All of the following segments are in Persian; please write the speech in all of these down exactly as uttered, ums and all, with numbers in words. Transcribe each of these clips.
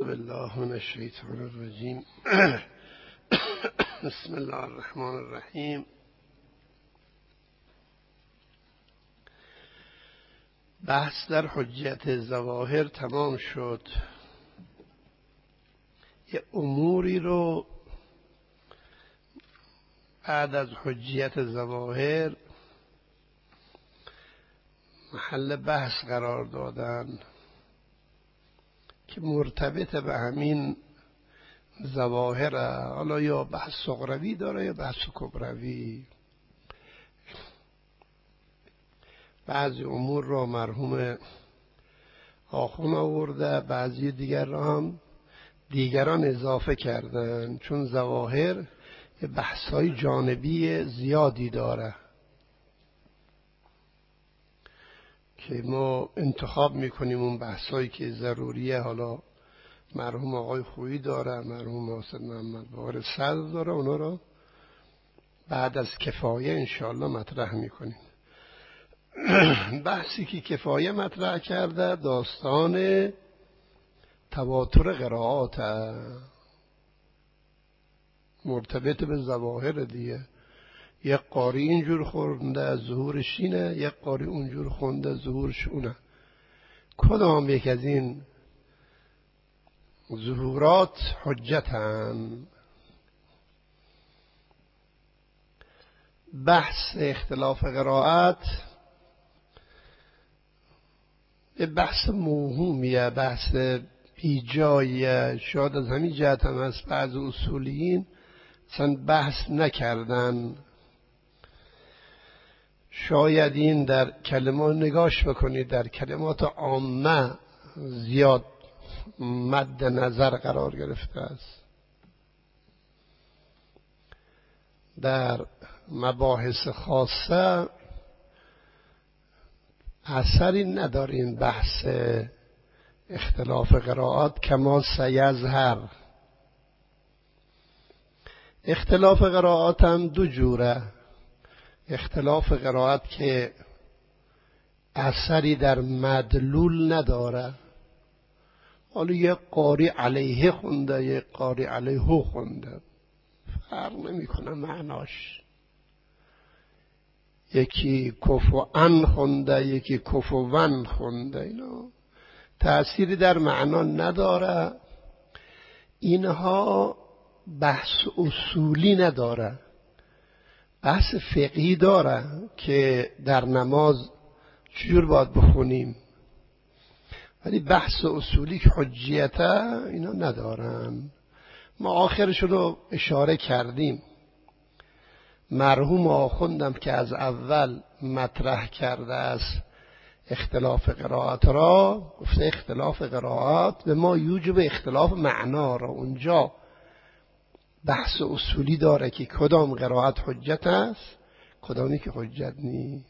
بالله من الشیطان الرجیم. بسم الله الرحمن الرحیم. بحث در حجیت ظواهر تمام شد. یه اموری رو بعد از حجیت ظواهر محل بحث قرار دادن که مرتبط به همین ظواهر، حالا یا بحث صغروی داره یا بحث کبروی. بعضی امور را مرحوم آخون آورده، بعضی دیگر را هم دیگران اضافه کردن، چون ظواهر یه بحث‌های جانبی زیادی داره که ما انتخاب میکنیم اون بحثایی که ضروریه. حالا مرحوم آقای خویی داره، مرحوم حسین محمد باقر صدر داره، اونا رو بعد از کفایه انشاءالله مطرح میکنیم. بحثی که کفایه مطرح کرده داستان تواتر قرائات مرتبط به ظواهر دیگه. یک قاری اینجور خونده ظهورش اینه، یک قاری اونجور خونده ظهورش اونه. کدام یک از این ظهورات حجتن؟ بحث اختلاف قرائت یه بحث موهومیه، بحث بیجاییه. شاید از همین جهت هم از بعض اصولیین چند بحث نکردن. شاید این در کلمات نگاش بکنید، در کلمات عامه زیاد مد نظر قرار گرفته است. در مباحث خاصه اثری ندارین بحث اختلاف قرائات کما سیظهر. اختلاف قرائات هم دو جوره. اختلاف قرائت که اثری در مدلول نداره، حالا یک قاری علیه خونده یک قاری علیه خونده، فرق نمیکنه معناش. یکی کفو ان خونده یکی کفو ون خونده، اینا تأثیری در معنا نداره. اینها بحث اصولی نداره، بحث فقهی داره که در نماز چجور باید بخونیم، ولی بحث اصولی که حجیته اینا ندارن. ما آخرش رو اشاره کردیم. مرحوم آخوندم که از اول مطرح کرده است اختلاف قرائت را، گفته اختلاف قرائت به ما یوجب اختلاف معنا را. اونجا بحث اصولی داره که کدام قرائت حجت است کدامی که حجت نیست.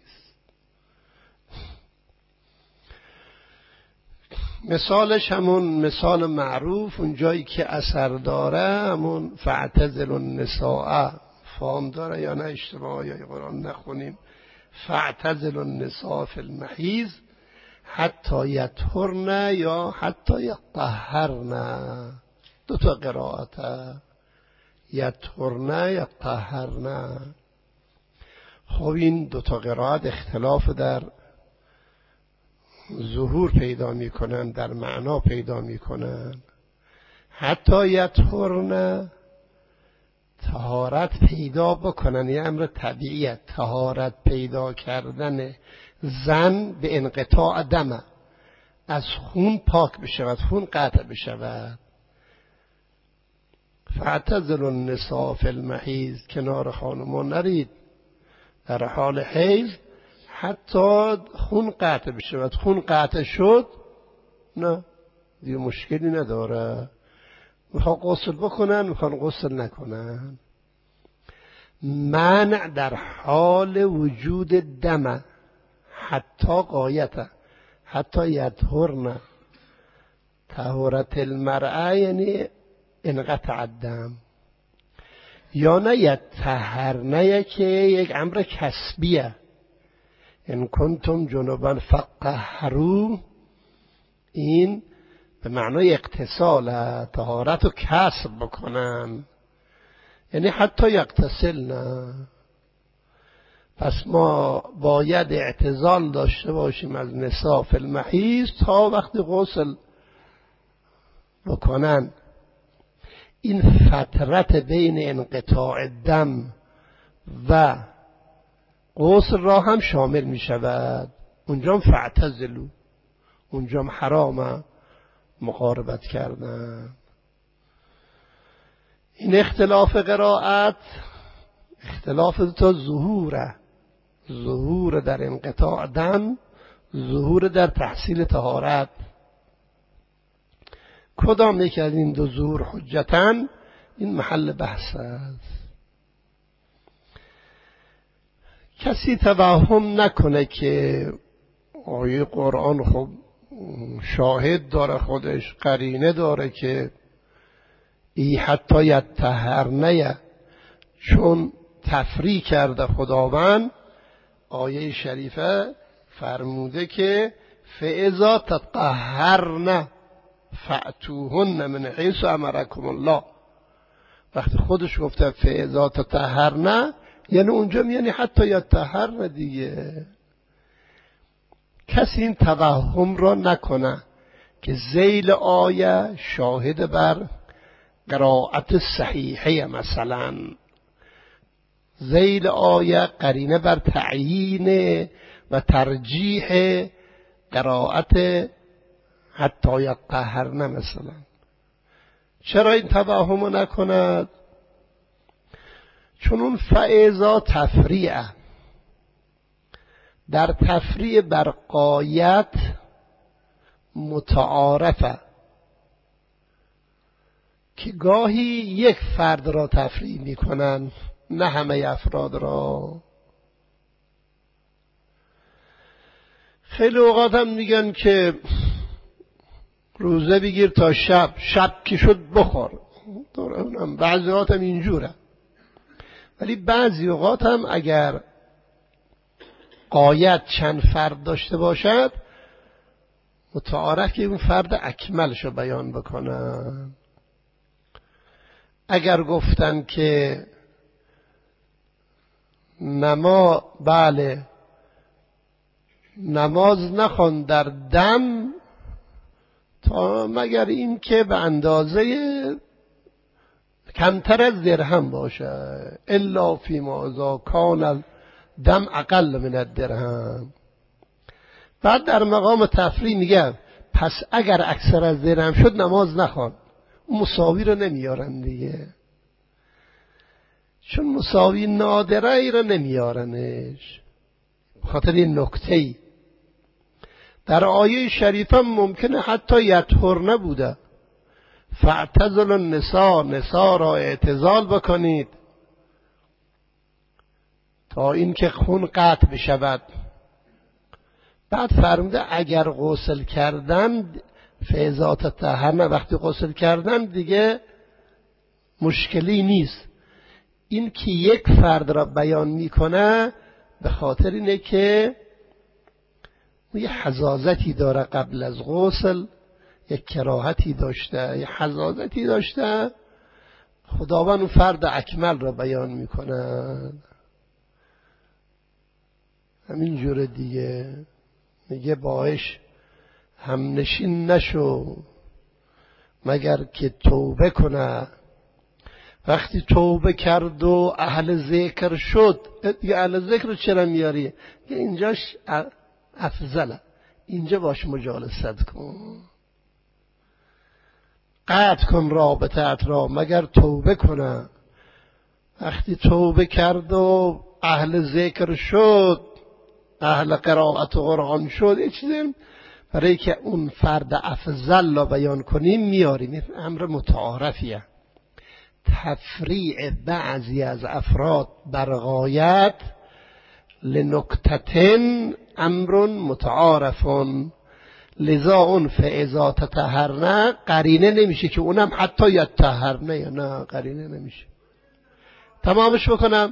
مثالش همون مثال معروف، اون جایی که اثر داره، همون فاعتزلوا النساء. فهم داره یا نه اشتباه یا قرآن نخونیم؟ فاعتزلوا النساء فی المحیض حتی یطهرن یا حتی یطهرن. دو تا قرائته، یطهرن یطهرن. خب این دو تا قرائت اختلاف در ظهور پیدا میکنن، در معنا پیدا میکنن. حتی یطهرن طهارت پیدا بکنن، یه امر طبیعیه. طهارت پیدا کردن زن به انقطاع دم، از خون پاک بشود، خون قطع بشود. فاعتزلوا النساء فی المحیض، کنار خانمان نرید در حال حیض حتی خون قطع بشود. خون قطع شد نه دیگه مشکلی نداره، میخوان غسل بکنن میخوان غسل نکنن. منع در حال وجود دم حتی غایته، حتی یطهرن. طهارت المرأه یعنی انقطع الدم، یا نه یطهرن که یک امر کسبیه. ان کنتم جنبا فطهروا، این به معنای اغتسال، طهارت رو کسب بکنن، یعنی حتی یغتسلن. پس ما باید اعتزال داشته باشیم از نساء فی المحیض تا وقتی غسل بکنن. این فترت بین انقطاع دم و غسل را هم شامل می شود. اونجا فاعتزلوا، اونجا حرامه مقاربت کردن. این اختلاف قرائت اختلاف تا ظهوره، ظهور در انقطاع دم، ظهور در تحصیل طهارت. کدام یک از این دو ظهور حجتن؟ این محل بحث است. کسی توهم نکنه که آیه قرآن خب شاهد داره، خودش قرینه داره که ای حتی یطهرنه، چون تفریع کرده خداوند. آیه شریفه فرموده که فاذا تطهرن فأتوهن من حیث امرکم الله. وقتی خودش گفته فاذا تطهرن، یعنی اونجا یعنی حتی یطهرن دیگه. کسی این توهم را نکنه که ذیل آیه شاهد بر قرائت صحیحه، مثلا ذیل آیه قرینه بر تعیین و ترجیح قرائت حتی یطهرن مثلا. چرا این توهم نکند؟ چون اون فاذا تفریعه، در تفریع بر غایت متعارفه که گاهی یک فرد را تفریع میکنن، نه همه افراد را. خیلی اوقات هم میگن که روزه بگیر تا شب، شب که شد بخور. بعضی اوقات هم اینجوره. ولی بعضی اوقات هم اگر غایت چند فرد داشته باشد، متعارف که اون فرد اکملش رو بیان بکنن. اگر گفتن که نما بله نماز نخوان در دم تا مگر این که به اندازه کمتر از درهم باشه، الا فی ما اذا کان دم اقل من الدرهم. بعد در مقام تفریع میگه پس اگر اکثر از درهم شد نماز نخوان. اون مساوی رو نمیارن دیگه، چون مساوی نادره ای رو نمیارنش. خاطر این نکته ای در آیه شریفه ممکنه حتی یطهر نبوده. فاعتزلوا النساء، نساء را اعتزال بکنید تا اینکه خون قطع بشود. بعد فرموده اگر غسل کردن فاذا تطهرن، وقتی غسل کردن دیگه مشکلی نیست. این که یک فرد را بیان میکنه به خاطر اینه که یه حزازتی داره، قبل از غسل یک کراهتی داشته، یه حزازتی داشته، خداوند اون فرد اکمل را بیان میکنه. همین جوره دیگه میگه باش هم نشین نشو مگر که توبه کنه. وقتی توبه کرد و اهل ذکر شد، دیگه اهل ذکر چرا میاری؟ اینجاش افضله، اینجا باش مجالست کن، قطع کن رابطت را مگر توبه کنه. وقتی توبه کرد و اهل ذکر شد، اهل قرائت و قرآن شد، یه چیزی برای که اون فرد افضل را بیان کنیم میاریم. امر متعارفیه. تفریع بعضی از افراد بر غایت لنکتتن امر متعارفون، لذا اون فاذا تطهرن قرینه نمیشه که اونم حتی یطهرن، یا نه قرینه نمیشه. تمامش بکنم.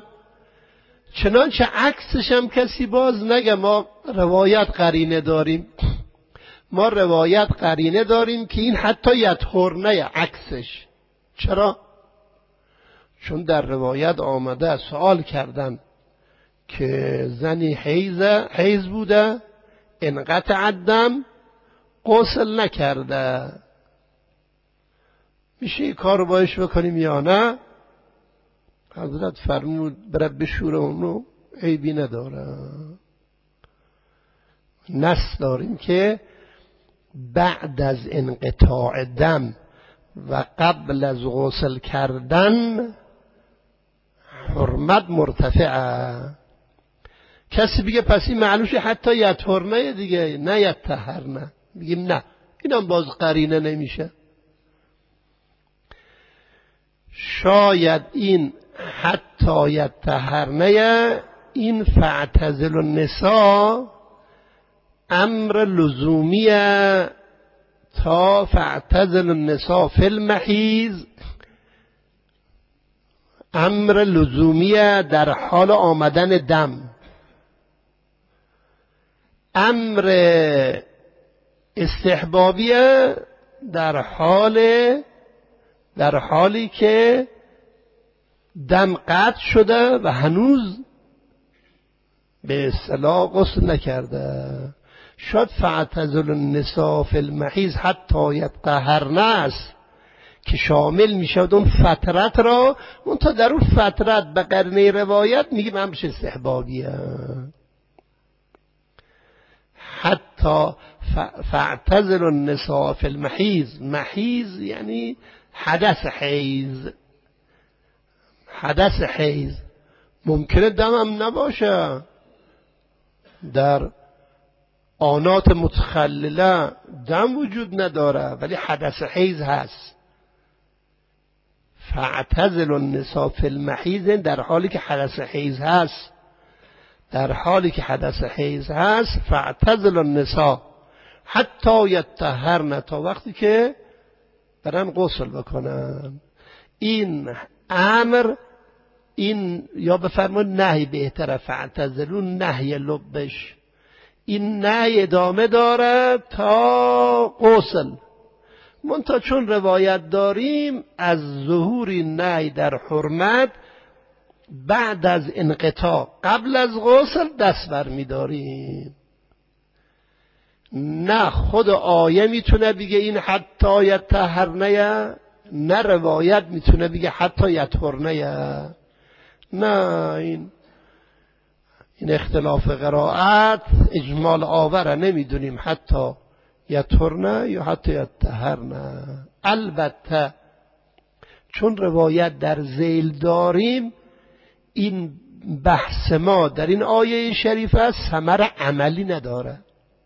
چنانچه عکسش هم کسی باز نگه ما روایت قرینه داریم. ما روایت قرینه داریم که این حتی یطهرنه عکسش. چرا؟ چون در روایت آمده سوال کردن که زنی حیض حیض بوده، انقطع الدم، غسل نکرده، میشه این کار رو باش بکنیم یا نه؟ حضرت فرمود بره بشوره اونو، عیبی نداره. نص داریم که بعد از انقطاع دم و قبل از غسل کردن حرمت مرتفعه. کسی بگه پس این معنوش حتی یطهرنه دیگه، نه یطهرنه، بگیم نه، اینم باز قرینه نمیشه. شاید این حتی یطهرنه این فاعتزلوا النساء امر لزومیه تا فاعتزلوا النساء فی المحیض، امر لزومیه در حال آمدن دم. امر استحبابیه در حال در حالی که دم قطع شده و هنوز به اصطلاح غسل نکرده. شاید فاعتزلوا النساء فی المحیض حتی یطهرن است که شامل میشود اون فترت را، اون تا در اون فترت به قرینه روایت میگیم همش استحبابیه. حتی فاعتزلوا النساء فی المحیض، محیض یعنی حدث حیض، حدث حیض ممکنه دم هم نباشه، در آنات متخلله دم وجود نداره ولی حدث حیض هست. فاعتزلوا النساء فی المحیض در حالی که حدث حیض هست، در حالی که حدث حیض هست فاعتزلوا النساء حتی یطهرن، تا وقتی که برن غسل بکنن. این امر، این یا بفرمایید نهی بهتره، فاعتزلوا نهی لبش، این نهی ادامه داره تا غسل. منتها چون روایت داریم از ظهور نهی در حرمت بعد از انقطاع قبل از غسل دست بر می داریم. نه خود آیه میتونه بگه این حتی یطهرنه، نه روایت میتونه بگه حتی یطهرنه. نه، این این اختلاف قرائت اجمال آوره، نمیدونیم حتی یطهرنه یا حتی یطهرنه. البته چون روایت در ذیل داریم، این بحث ما در این آیه شریفه ثمر عملی نداره.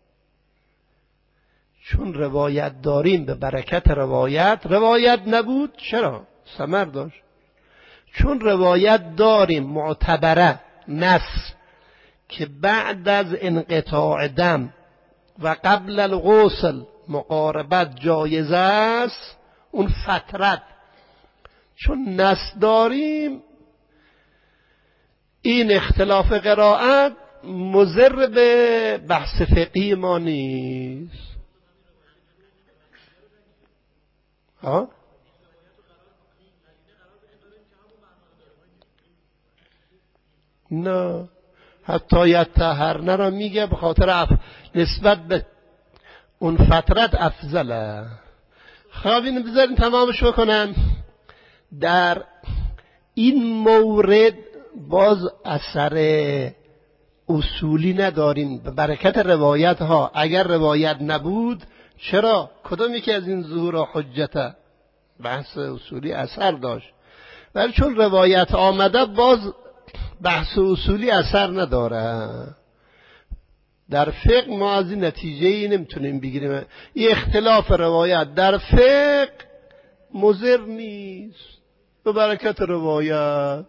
چون روایت داریم به برکت روایت، روایت نبود چرا؟ ثمر داشت. چون روایت داریم معتبره، نص، که بعد از انقطاع دم و قبل الغسل مقاربت جایز است، اون فترت چون نص داریم، این اختلاف قرائت مضر به بحث فقهی ما نیست. ها؟ نه، حتی یطهرن را میگه به خاطر اف... نسبت به اون فترت افضله. خب اینو بذارین تمامش بکنم. در این مورد باز اثر اصولی نداریم به برکت روایت ها. اگر روایت نبود چرا؟ کدومی که از این ظهور حجته؟ بحث اصولی اثر داشت، ولی چون روایت آمده باز بحث اصولی اثر نداره. در فقه ما از این نتیجه نمیتونیم بگیریم. این اختلاف روایت در فقه مضر نیست به برکت روایت.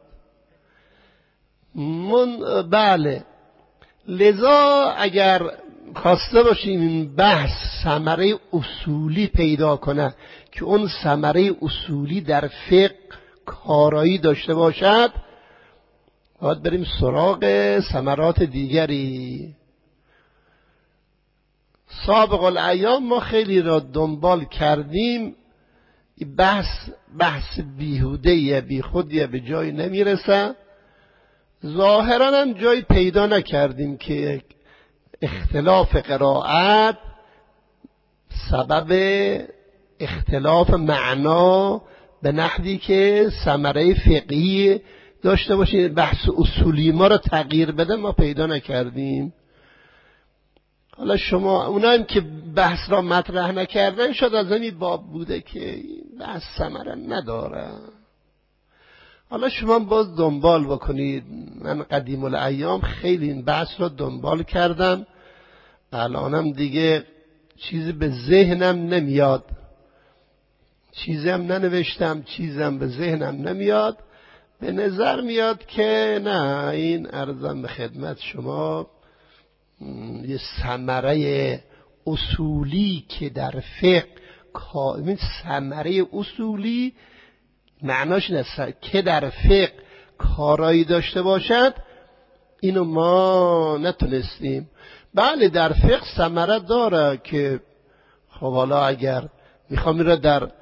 من بله، لذا اگر خواسته باشیم این بحث ثمره اصولی پیدا کنه که اون ثمره اصولی در فقه کارایی داشته باشد، باید بریم سراغ ثمرات دیگری. سابق الایام ما خیلی را دنبال کردیم، بحث بحث بیهوده بی خودیه، به جایی نمیرسه. ظاهرا هم جایی پیدا نکردیم که اختلاف قرائت سبب اختلاف معنا به نحوی که ثمره فقهی داشته باشه، بحث اصولی ما رو تغییر بده، ما پیدا نکردیم. حالا شما اونایی که بحث را مطرح نکردن شاید از این باب بوده که بحث ثمره نداره. حالا شما باز دنبال بکنید. من قدیم الایام خیلی این بحث را دنبال کردم، الانم دیگه چیزی به ذهنم نمیاد، چیزی هم ننوشتم، چیزی هم به ذهنم نمیاد. به نظر میاد که نه، این عرضم به خدمت شما یه ثمره اصولی که در فقه، این ثمره اصولی معناش اینه که در فقه کارایی داشته باشد، اینو ما نتونستیم. بله در فقه ثمره داره که خب حالا اگر میخوام این را در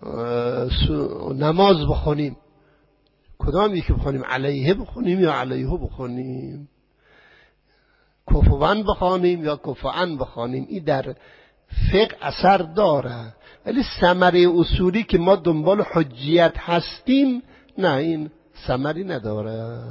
نماز بخونیم، کدام یکی بخونیم؟ علیه بخونیم یا علیه بخونیم؟ کفوان بخونیم یا کفوان بخونیم؟ این در فقه اثر داره. ولی ثمره اصولی که ما دنبال حجیت هستیم، نه، این ثمری نداره.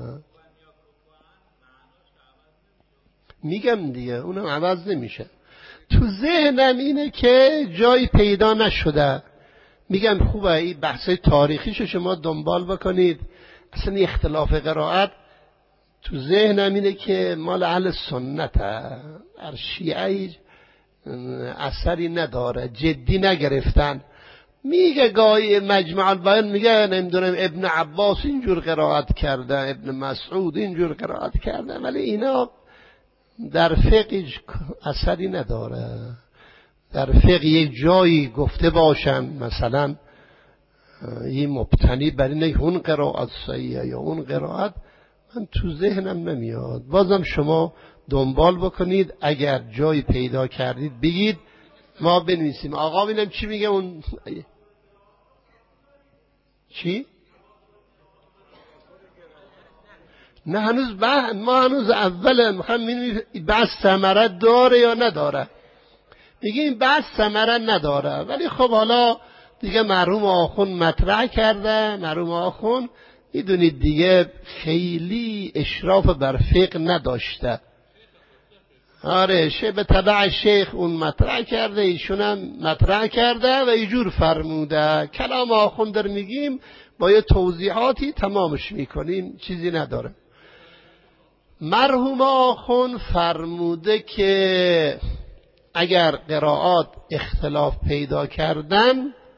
میگم دیگه اونم عوض نمیشه. تو ذهنم اینه که جایی پیدا نشده. میگم خوبه این بحثای تاریخیشو شما دنبال بکنید. اصلا این اختلاف قرائت تو ذهنم اینه که مال اهل سنته، در شیعه اثری نداره، جدی نگرفتن. میگه گاهی مجمع البیان میگه نمیدونم ابن عباس اینجور قرائت کرده، ابن مسعود اینجور قرائت کرده، ولی اینا در فقه اثری نداره. در فقه یک جایی گفته باشن مثلا این مبتنی بر اینه اون قرائت صحیحه یا اون قرائت، من تو ذهنم نمیاد. بازم شما دنبال بکنید، اگر جایی پیدا کردید بگید، ما بنویسیم. آقا ببینم چی میگه اون چی؟ نه هنوز بح... ما هنوز اوله میخوام ببینیم بحث ثمره داره یا نداره. میگیم بحث ثمره نداره، ولی خب حالا دیگه مرحوم آخوند مطرح کرده. مرحوم آخوند میدونید دیگه خیلی اشراف بر فقه نداشته. آره شه به تبع شیخ اون مطرح کرده، ایشون هم مطرح کرده و اینجور فرموده. کلام آخوند در میگیم با یه توضیحاتی تمامش میکنیم، چیزی نداره. مرحوم آخوند فرموده که اگر قرائات اختلاف پیدا کردن،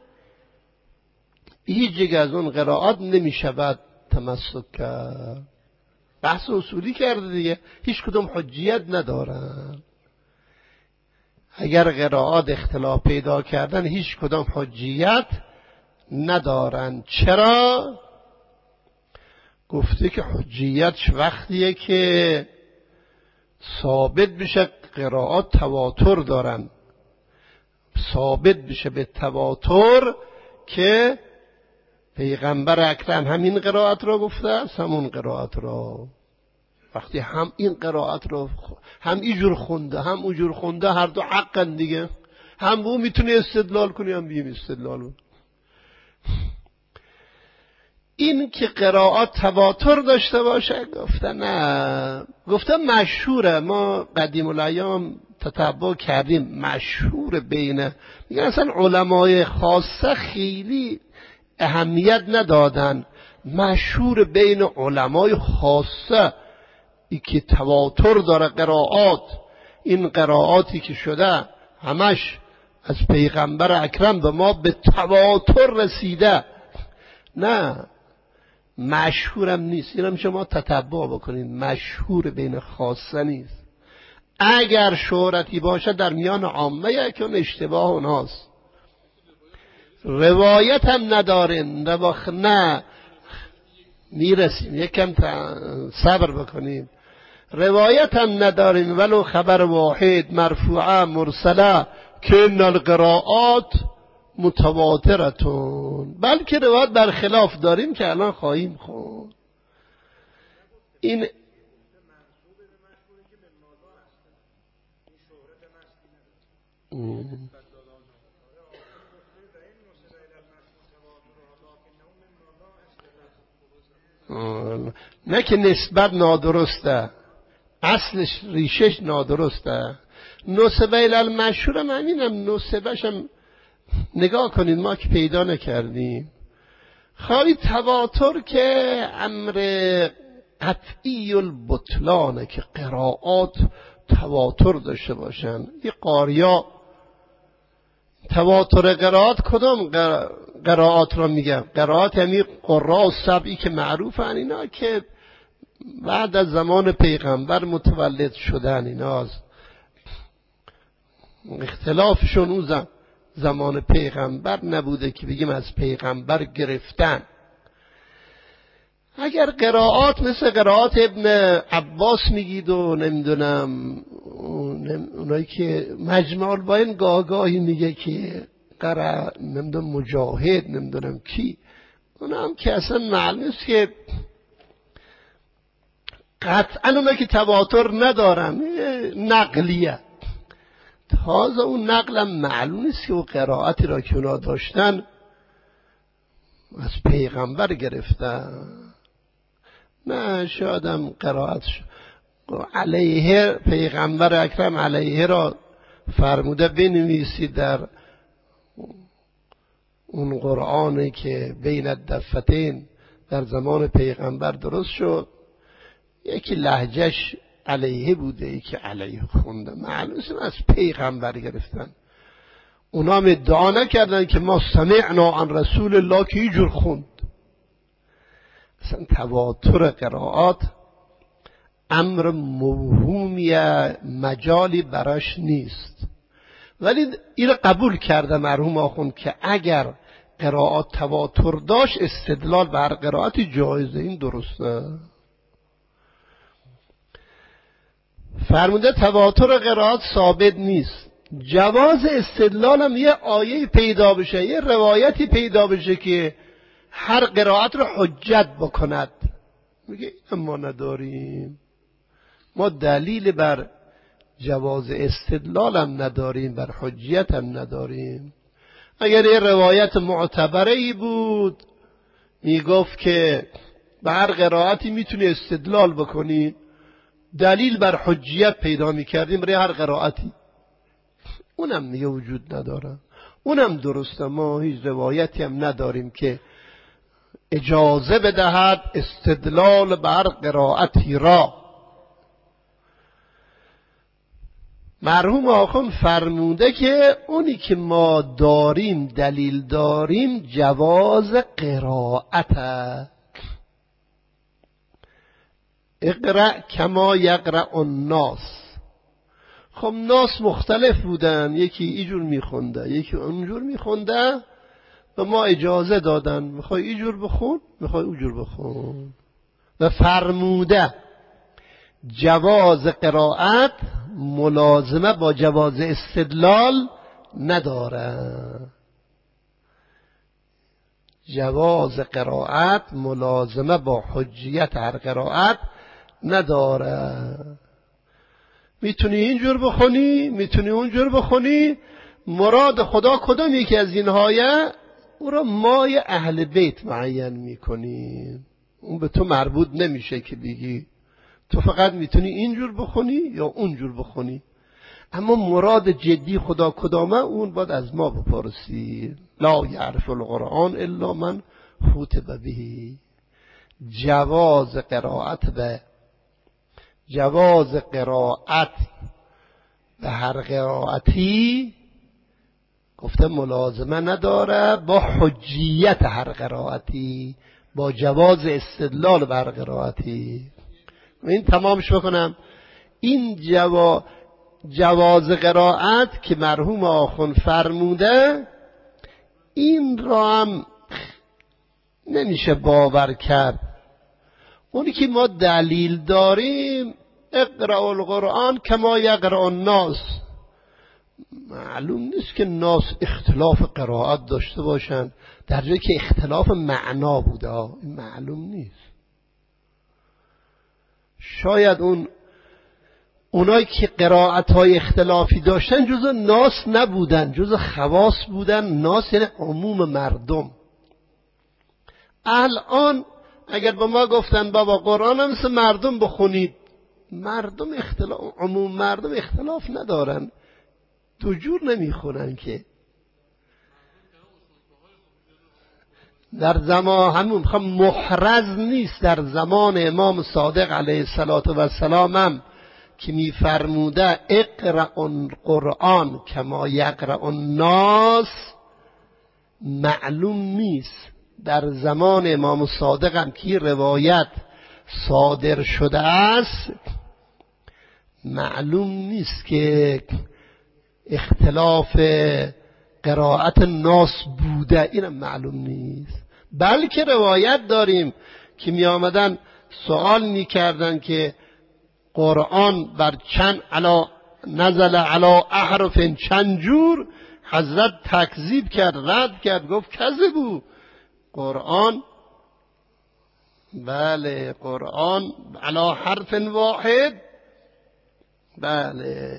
هیچ جگه از اون قرائات نمیشود تمسک کرد. بحث اصولی کرده دیگه، هیچ کدوم حجیت ندارن. اگر قرائات اختلاف پیدا کردن هیچ کدوم حجیت ندارن. چرا؟ گفته که حجیت وقتیه که ثابت بشه قرائات تواتر دارن، ثابت بشه به تواتر که پیغمبر اکرم همین قرائت را گفته است، همون قرائت را. وقتی هم این قرائت را هم اینجور خونده هم اونجور خونده، هر دو حقن دیگه، هم او میتونه استدلال کنی هم بیم استدلال کنی. این که قرائات تواتر داشته باشه، گفته نه، گفته مشهوره. ما قدیم الایام تتبع کردیم، مشهور بین، میگن اصلا علمای خاصه خیلی اهمیت ندادن، مشهور بین علمای خاصه ای که تواتر داره قرائات. این قرائاتی که شده همش از پیغمبر اکرم به ما به تواتر رسیده. نه مشهورم نیست، اینم شما تتبع بکنید، مشهور بین خاصه نیست. اگر شهرتی باشه در میان عامه که اون اشتباه اوناست. روایت هم ندارن، رواخ نه میرسیم، یکم صبر بکنیم. روایت هم نداریم ولو خبر واحد مرفوعه مرسله که ان القراءات متواترتون، بلکه روایت برخلاف داریم که الان خواهیم خوند. این نه که نسبت نادرسته، اصلش ریشش نادرسته. نسبه المشهور هم همینم، نسبهش هم نگاه کنید ما که پیدا نکردیم. خواهی تواتر که امر قطعی البطلانه که قرائات تواتر داشته باشن. یه قاریا تواتر قرائات کدام قرائات را میگم؟ قرائات همین قراء و سبعی که معروفن، اینا که بعد از زمان پیغمبر متولد شدن، اینا از اختلافشون اون زمان پیغمبر نبوده که بگیم از پیغمبر گرفتن. اگر قرائات مثل قرائات ابن عباس میگید و نمیدونم اونایی که مجمع البین گاهی میگه که قرأ نمیدونم مجاهد نمیدونم کی، اونا هم که اصلا معلوم است که قطعا اونا که تواتر ندارن، نقلیه. تازه اون نقلم معلوم است که اون قرائتی را که اونا داشتن از پیغمبر گرفتن. نه شایدم قرائت علیه پیغمبر اکرم علیه را فرموده بنویسید در اون قرآنی که بین الدفتین در زمان پیغمبر درست شد، یکی لهجهش علیه بوده یکی علیه خونده، معلومه از پیغمبر گرفتن. اونا هم ادعا نکردن که ما سمعنا عن رسول الله که اینجور خوند. اصلا تواتر قرائات امر موهومی مجالی براش نیست، ولی این قبول کرده مرحوم آخوند که اگر قرائات تواتر داشت استدلال بر قرائت جایزه. این درسته. فرموده تواتر قرائات ثابت نیست، جواز استدلال هم یه آیه پیدا بشه، یه روایتی پیدا بشه که هر قرائت رو حجت بکند. میگه ما نداریم، ما دلیل بر جواز استدلال هم نداریم، بر حجیت هم نداریم. اگر یه روایت معتبره ای بود میگفت که به هر قرائتی میتونی استدلال بکنی، دلیل بر حجیت پیدا میکردیم برای هر قرائتی، اونم میگه وجود نداره. اونم درسته، ما هیچ روایتی هم نداریم که اجازه بدهد استدلال بر قرائتی را. مرحوم آخوند فرموده که اونی که ما داریم دلیل داریم جواز قرائت. اقرأ کما یقرأ الناس. خب ناس مختلف بودن، یکی اینجور میخونده یکی اونجور میخونده و ما اجازه دادن میخوای اینجور بخون میخوای اونجور بخون. و فرموده جواز قرائت ملازمه با جواز استدلال نداره. جواز قرائت ملازمه با حجیت هر قرائت نداره. میتونی اینجور بخونی میتونی اونجور بخونی، مراد خدا کدام یکی از اینهایه او را مای اهل بیت معین میکنی. اون به تو مربوط نمیشه که بگی تو فقط میتونی اینجور بخونی یا اونجور بخونی، اما مراد جدی خدا کدامه اون باید از ما بپرسی. لا یعرف القرآن الا من خوتب به. جواز قرائت به جواز قرائت به هر قرائتی گفته ملازمه نداره با حجیت هر قرائتی، با جواز استدلال بر قرائتی. این تمامش بکنم. این جوا... جواز قرائت که مرحوم آخوند فرموده، این را هم نمیشه باور کرد. اونی که ما دلیل داریم اقرأ القرآن کما یقرأ الناس. معلوم نیست که ناس اختلاف قرائت داشته باشند در جایی که اختلاف معنا بوده. این معلوم نیست. شاید اون اونایی که قرائت‌های اختلافی داشتن جزء ناس نبودن، جزء خواص بودن. ناس یعنی عموم مردم. الان اگر به ما گفتن بابا قرآن هم مثل مردم بخونید، مردم اختلاف، عموم مردم اختلاف ندارن، دو جور نمیخونن که. در زمان همون محرز نیست. در زمان امام صادق علیه السلام هم که میفرموده اقرأ القرآن کما یقرأ الناس، معلوم نیست در زمان امام صادق هم که روایت صادر شده است، معلوم نیست که اختلاف قرائت ناس بوده. اینم معلوم نیست. بلکه روایت داریم که می آمدن سوال می کردن که قرآن بر چند علا نزل علا احرف چند جور. حضرت تکذیب کرد، رد کرد، گفت کذبو. قرآن بله قرآن علا حرف واحد، بله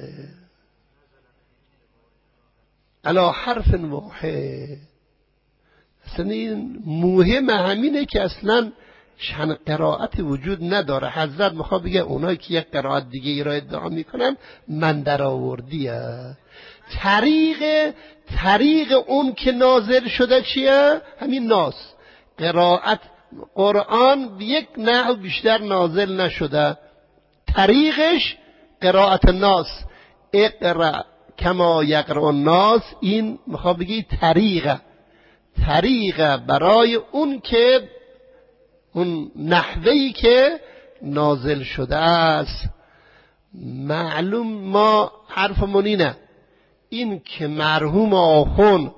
علا حرف واحد. اصلا این مهم همینه که اصلا چند قرائت وجود نداره. حضرت میخواد بگه اونایی که یک قرائت دیگه ای را ادعا میکنن من در آوردیه. طریق طریق اون که نازل شده چیه؟ همین ناس. قرائت قرآن یک نحو بیشتر نازل نشده، طریقش قرائت ناس. اقرأ کما یقرأ الناس، این میخواد بگی طریقه طریقه برای اون که اون نحوهی که نازل شده است. معلوم ما حرفمون اینه، این که مرحوم آخون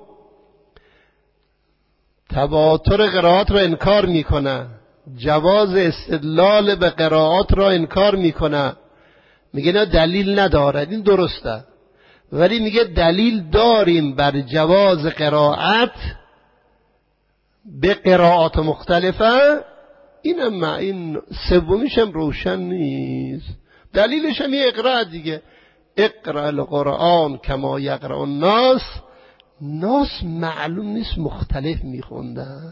تواتر قرائات را انکار میکنه، جواز استدلال به قرائات را انکار میکنه، میگه نه دلیل نداره، این درسته، ولی میگه دلیل داریم بر جواز قرائت به قرائات مختلفه. اینم این سومیش هم روشن نیست. دلیلش هم یه اقرأ دیگه، اقرأ القرآن کما یقرأ الناس. ناس معلوم نیست مختلف میخوندن.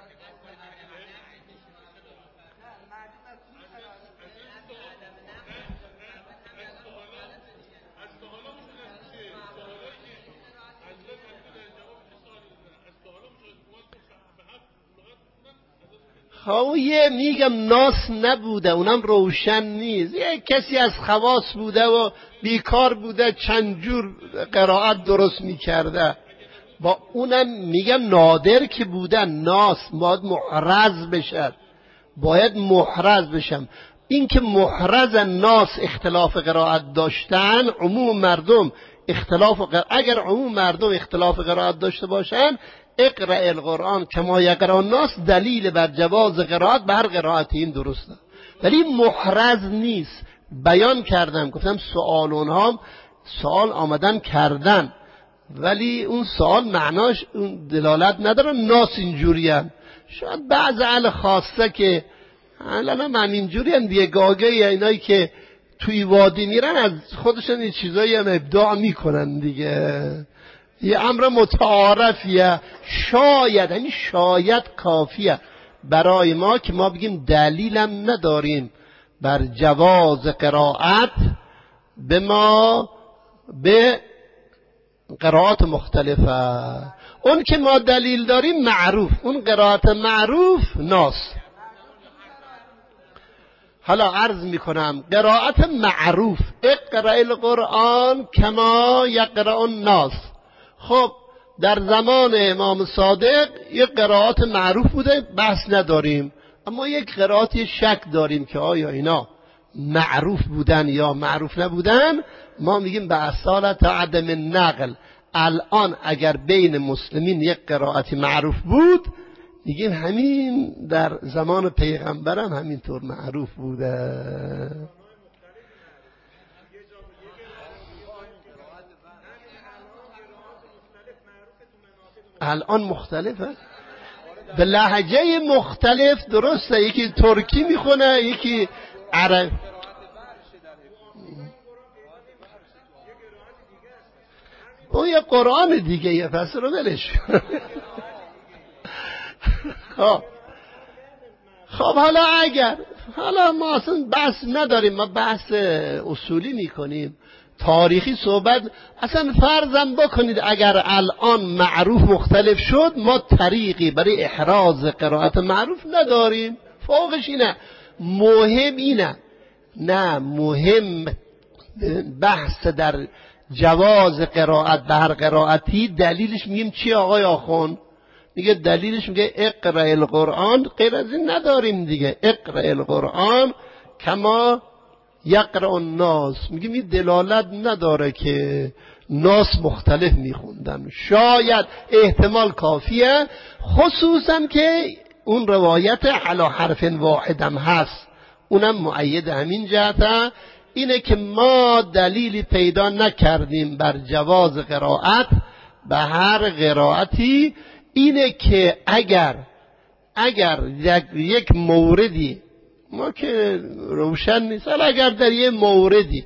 خواهیه میگم ناس نبوده، اونم روشن نیست. یک کسی از خواص بوده و بیکار بوده چند جور قرائت درست میکرده. با اونم میگم نادر که بوده، ناس باید محرز بشه، باید محرز بشم. این که محرز ناس اختلاف قرائت داشتن، عموم مردم اختلاف قرائت، اگر عموم مردم اختلاف قرائت داشته باشن، اقرأ القرآن کما یقرأ الناس دلیل بر جواز قرائت به هر قرائت این درسته، ولی محرز نیست. بیان کردم گفتم سوال اونها سوال آمدن کردن، ولی اون سوال معناش اون دلالت نداره ناس اینجورین. شاید بعض اهل خاصه که الان من اینجوری هم دیگه گاگه اینایی که توی وادی میرن از خودشون این چیزایی هم ابداع میکنن دیگه. یه امر متعارفیه، شاید همین شاید کافیه برای ما که ما بگیم دلیلم نداریم بر جواز قرائت به ما به قرائات مختلفه. اون که ما دلیل داریم معروف، اون قرائت معروف ناس. حالا عرض میکنم قرائت معروف اقرأ القرآن کما یقرأ الناس. خب در زمان امام صادق یک قرائت معروف بوده، بحث نداریم، اما یک قرائت شک داریم که آیا اینا معروف بودن یا معروف نبودن. ما میگیم به اصالت عدم نقل. الان اگر بین مسلمین یک قرائت معروف بود، میگیم همین در زمان پیغمبرم همینطور معروف بوده. الان مختلفه به لهجه مختلف. درسته یکی ترکی میخونه یکی عرب. اون یه قرآن دیگه یه پس رو بلش. خب خب حالا اگر حالا ما اصلا بحث نداریم، ما بحث اصولی میکنیم، تاریخی صحبت. اصلا فرضم بکنید اگر الان معروف مختلف شد، ما طریقی برای احراز قرائت معروف نداریم. فوقش اینه، مهم اینه، نه مهم بحث در جواز قرائت به هر قرائتی. دلیلش میگیم چی آقای آخوند؟ میگه دلیلش میگه اقرأ القرآن، غیر از این نداریم دیگه. اقرأ القرآن کما یقرأ الناس، میگیم این دلالت نداره که ناس مختلف میخوندن. شاید احتمال کافیه، خصوصا که اون روایت علی حرف واحدم هست، اونم مؤید همین جهته. اینه که ما دلیلی پیدا نکردیم بر جواز قرائت به هر قرائتی. اینه که اگر اگر یک موردی، ما که روشن نیست، اگر در یک موردی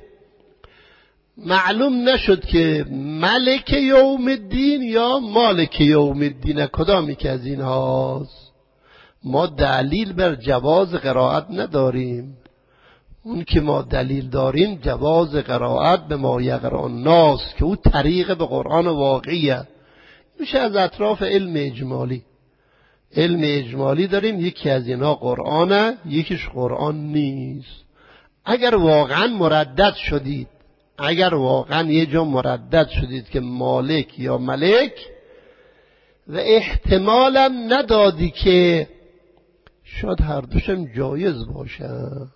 معلوم نشد که ملک یوم الدین یا مالک یوم الدین کدامی که از این هاست، ما دلیل بر جواز قرائت نداریم. اون که ما دلیل داریم جواز قرائت به ما یقرأ الناس که اون طریق به قرآن واقعیه. میشه از اطراف علم اجمالی. علم اجمالی داریم، یکی از اینها قرآنه، یکیش قرآن نیست. اگر واقعا مردد شدید، اگر واقعا یه جا مردد شدید که مالک یا ملک و احتمالم ندادی که شاید هر دوشم جایز باشه،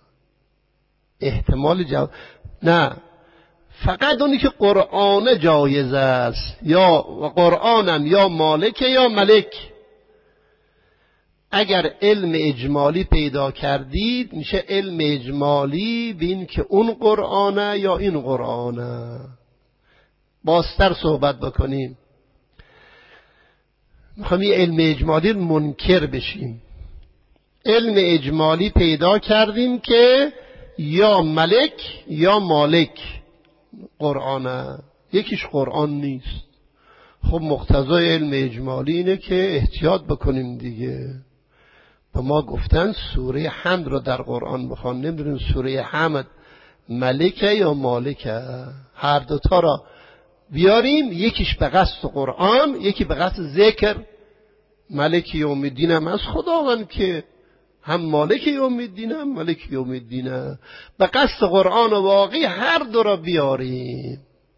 احتمال جایز نه، فقط اونی که قرآن جایز است، یا قرآنم یا مالک یا ملک. اگر علم اجمالی پیدا کردید میشه علم اجمالی بین که اون قرآنه یا این قرآنه. بازتر صحبت بکنیم، میخوام یه علم اجمالی منکر بشیم. علم اجمالی پیدا کردیم که یا ملک یا مالک قرآنه، یکیش قرآن نیست. خب مقتضای علم اجمالی اینه که احتیاط بکنیم دیگه. به ما گفتن سوره حمد رو در قرآن بخوان، نمیدونیم سوره حمد ملکه یا مالکه، هر دوتا را بیاریم، یکیش به قصد قرآن یکی به قصد ذکر. ملک یوم الدین هم از خداوند که هم مالک یوم الدین هم ملک یوم الدین، به قصد قرآن واقعی هر دو را بیاریم.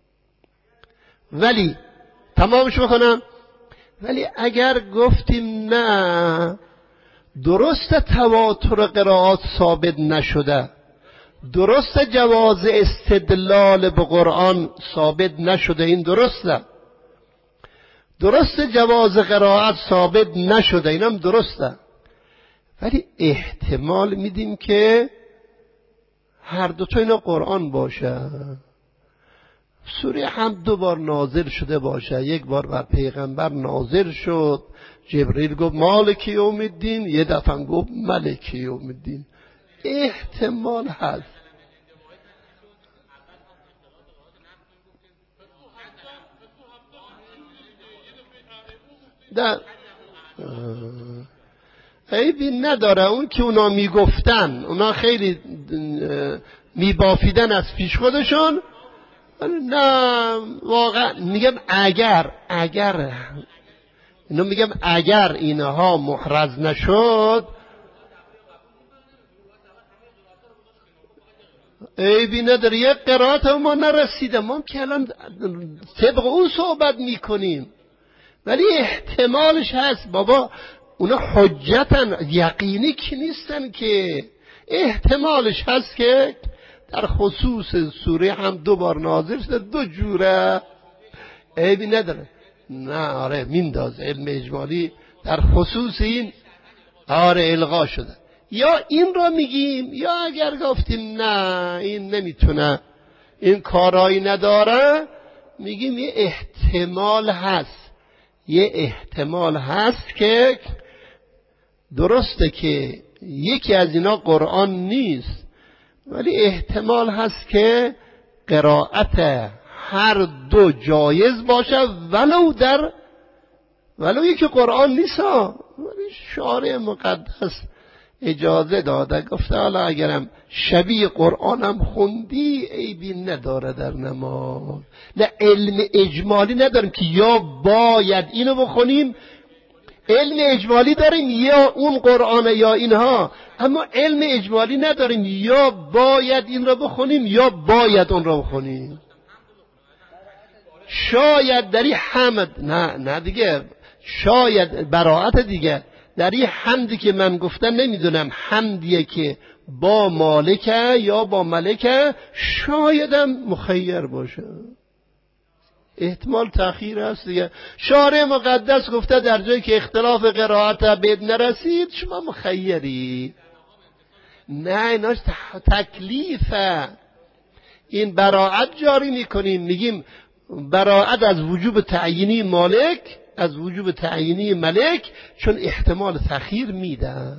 ولی تمامش بکنم، ولی اگر گفتیم نه درست تواتر قرائات ثابت نشده، درست جواز استدلال به قرآن ثابت نشده، این درسته، درست جواز قرائت ثابت نشده، اینم درسته، ولی احتمال میدیم که هر دوتا اینا قرآن باشه. سوره حمد دو بار نازل شده باشه، یک بار بر پیغمبر نازل شد، جبرئیل گفت مالک یوم الدین، یه دفعه گفت ملک یوم الدین. احتمال هست. در عیبی نداره، اون که اونا میگفتن، اونا خیلی میبافیدن از پیش خودشون. نه واقعا میگم اگر اگر اینو میگم اگر اینها محرز نشد عیبی نداره. یک قرائت ما نرسیده، ما که الان طبق اون صحبت میکنیم، ولی احتمالش هست. بابا اونا حجتن، یقینی که نیستن، که احتمالش هست که در خصوص سوره هم دو بار نازل شده، دو جوره، عیبی نداره. نه آره مینداز علم اجمالی در خصوص این آره الغا شده. یا این را میگیم، یا اگر گفتیم نه این نمیتونه، این کارایی نداره، میگیم یه احتمال هست، یه احتمال هست که درسته که یکی از اینا قرآن نیست، ولی احتمال هست که قرائت هر دو جایز باشه، ولو در ولو یکی قرآن نیست، ولی شارع مقدس اجازه داده، گفته حالا اگرم شبیه قرآنم خوندی عیبی نداره در نماز. نه علم اجمالی نداریم که یا باید اینو بخونیم، علم اجمالی داریم یا اون قرآن یا اینها، اما علم اجمالی نداریم یا باید این رو بخونیم یا باید اون رو بخونیم. شاید در این حمد نه نه دیگه، شاید براعت دیگه در این حمدی که من گفتم نمیدونم حمدیه که با مالکه یا با ملکه، شایدم مخیر باشه، احتمال تأخیر هست دیگه. شارع مقدس گفته در جایی که اختلاف قرائت بید نرسید شما مخیری. نه ایناش تکلیفه. این براعت جاری میکنیم، میگیم براعت از وجوب تعیینی مالک، از وجوب تعیینی ملک، چون احتمال تأخیر میده.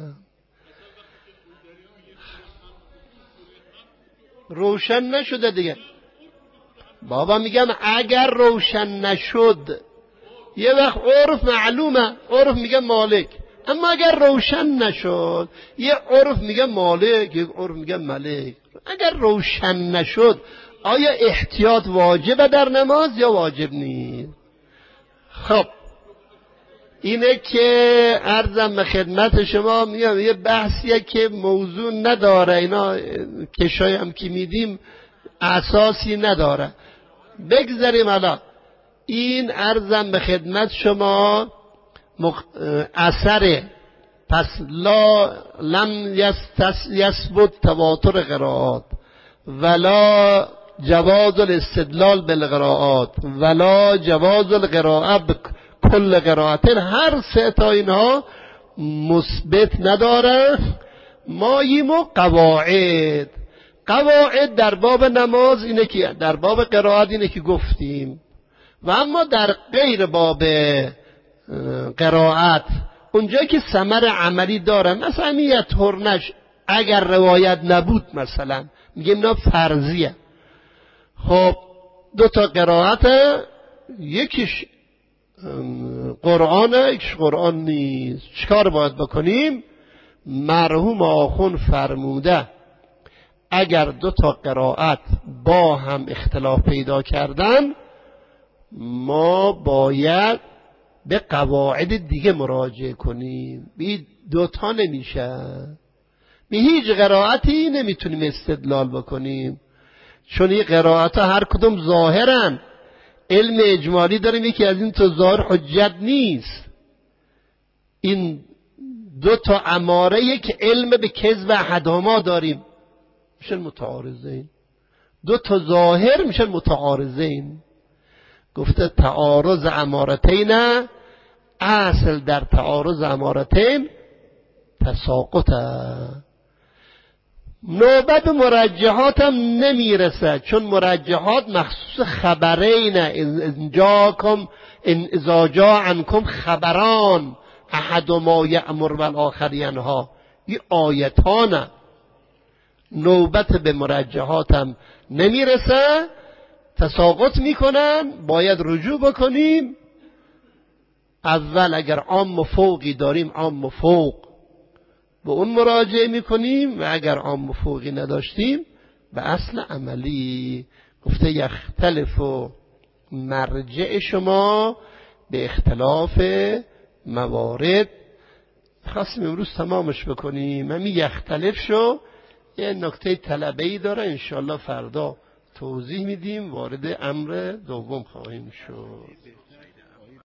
روشن نشده دیگه. بابا میگم اگر روشن نشد، یه وقت عرف معلومه، عرف میگه مالک، اما اگر روشن نشد یه عرف میگه مالک، یه عرف میگه ملک. اگر روشن نشد آیا احتیاط واجبه در نماز یا واجب نیست؟ خب اینه که عرضم به خدمت شما، میگم یه بحثیه که موضوع نداره، اینا کشای هم که میدیم اساسی نداره. بگذاریم حالا این عرضم به خدمت شما مخ... اثر پس لا لم یثبت تواتر قرائات ولا جواز الاستدلال بالقرائات ولا جواز القراءه بكل قرائت، هر سه تا اینها مثبت نداره. ماییم و قواعد قواعد در باب نماز اینه که در باب قرائت اینه که گفتیم، و اما در غیر باب قرائت اونجایی که ثمر عملی داره، مثلا یه ترنش اگر روایت نبود مثلا میگیم اینا فرضیه. خب دو تا قرائت، یکیش قرآنه یکیش قرآن نیست، چیکار باید بکنیم؟ مرحوم آخون فرموده اگر دو تا قرائت با هم اختلاف پیدا کردن ما باید به قواعد دیگه مراجعه کنیم، بی دوتا نمیشه، به هیچ قرائتی نمیتونیم استدلال بکنیم، چون این قرائت ها هر کدوم ظاهرن. علم اجمالی داریم یکی از این تو ظاهر حجت نیست. این دو تا اماره یک علم به کذب احدهما داریم، میشن متعارضین. دو تا ظاهر میشن متعارضین. گفته تعارض امارتین، اصل در تعارض امارتین تساقطه. نوبت مرجحات هم نمیرسه، چون مرجحات مخصوص خبرین، ان جاکم ان اذا جاء عنکم خبران احد ما یأمر والآخر ینها، این آیتانه. نوبت به مرجحات هم نمیرسه، تساقط میکنن، باید رجوع بکنیم. اول اگر عام و فوقی داریم عام و فوق به اون مراجعه میکنیم، و اگر عام و فوقی نداشتیم به اصل عملی. گفته یختلف و مرجع شما به اختلاف موارد. خواستیم امروز تمامش بکنیم، همین یختلف شو یه نکته طلبه‌ای داره، انشالله فردا توضیح میدیم، وارد امر دوم خواهیم شد.